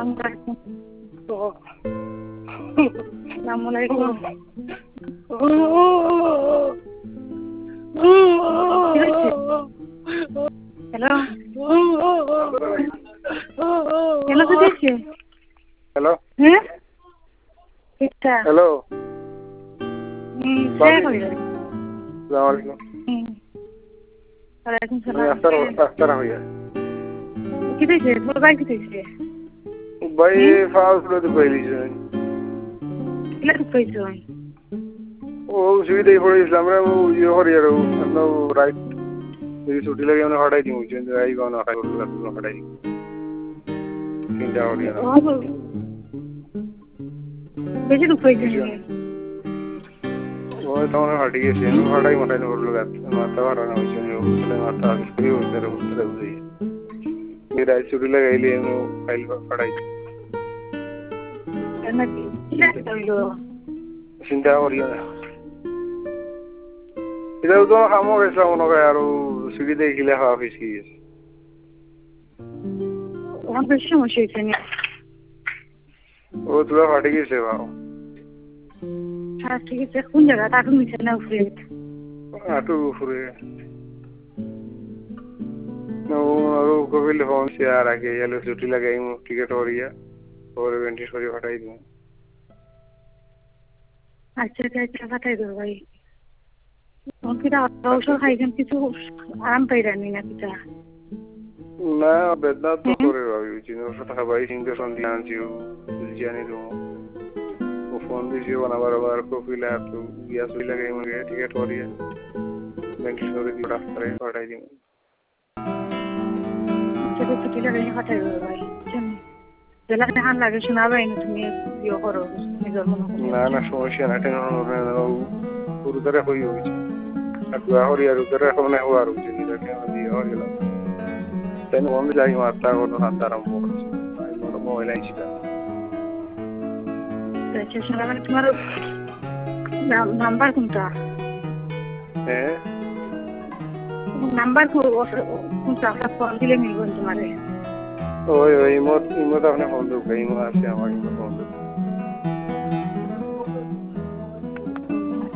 Assalamualaikum. Assalamualaikum. Hello. Hello to দেখে Hello. হ্যাঁ এটা Hello. কে কইলো Assalamualaikum. ওয়ালাইকুম मैं সালাম अख्तर हूँ यार. কি দেখে তোর ভাই কি দেখে भाई फास्ट लो तो पहली से. কিলা তো কইছো वो सुविधा ही पड़ी इस्लाम में वो ये हो रही है वो अपना वो राइट मेरी छुट्टी लगी उन्हें हटाई दी मुझे तो आई कौन हटाई बोल रहा था हटाई चिंता हो रही है ना বেশি তো কইছো वो तो उन्हें हटी है सीन हटाई मटाई बोल रहा था माता वाला ना मुझे जो उसने माता किसकी उधर उधर मेरा छुट्टी लगी ले वो फाइल हटाई না কিলা কইলো चिंता हो रही है इधर तो हम हो गए सामने का यार सुविधा के लिए ऑफिस की है हम বেশি সমস্যা হইছে না वो तुला फाटी की सेवा হ্যাঁ ঠিক আছে কোন জায়গা টাকা নিছে না উপরে आटू फुरे नो और कोविल फोन से आ रहा है ये लो छुट्टी लगाई मु टिकट हो रही है और इवेंट सॉरी हटाई दूं আচ্ছা আচ্ছা পাঠাই দাও ভাই ওকে ঔষধ খাইছেন কিছু আরাম পাইরানি না কিটা ना बेदना तो करे भाई जिनो सता भाई सिंगे संध्यान जियो जाने दो वो फोन भी जियो ना बार प्रोफाइल ऐप तो या सुई लगाई मुझे टिकट हो रही है इवेंट सॉरी की डॉक्टर है हटाई दूं সেটা ছুটি লাগাই পাঠাই দাও ভাই জেলা দেখান লাগে শোনাবাই না তুমি ইয়ে করো নিজের মনে ना ना समस्या ना टेन ना उधर कोई हो अगुआ हो यार उधर को ना हुआ रुक जी इधर क्या भी हो गया तेन वो भी जाई मारता को तो अंदर हम मोबाइल आई छिटा আচ্ছা শোনা মানে তোমার নাম্বার কোনটা हैं নাম্বার কোনটা আপনার ফোন দিলে মিলবে তোমারে ओए ओए इमोट अपने फोन दो कहीं में आसे हमारे फोन दो